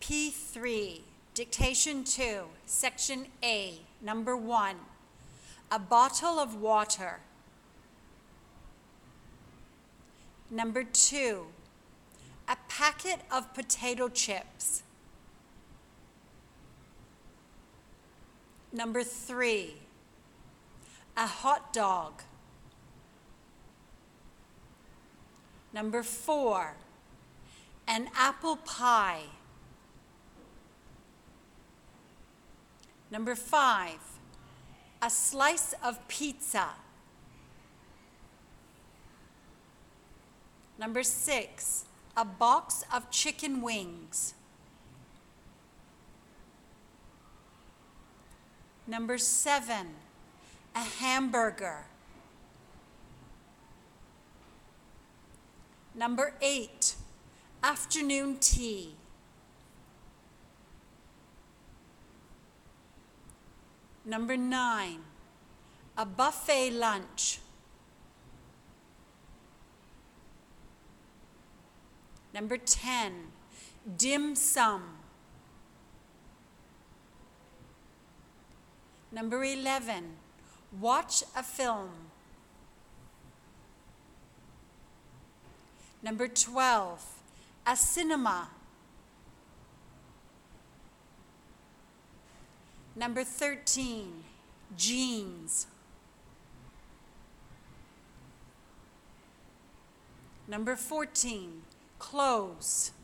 P3, Dictation 2, Section A, Number 1, a bottle of water. Number 2, a packet of potato chips. Number 3, a hot dog. Number 4, an apple pie. Number 5, a slice of pizza. Number 6, a box of chicken wings. Number 7, a hamburger. Number 8, afternoon tea. Number 9, a buffet lunch. Number 10, dim sum. Number 11, watch a film. Number 12, a cinema. Number 13, jeans. Number 14, clothes.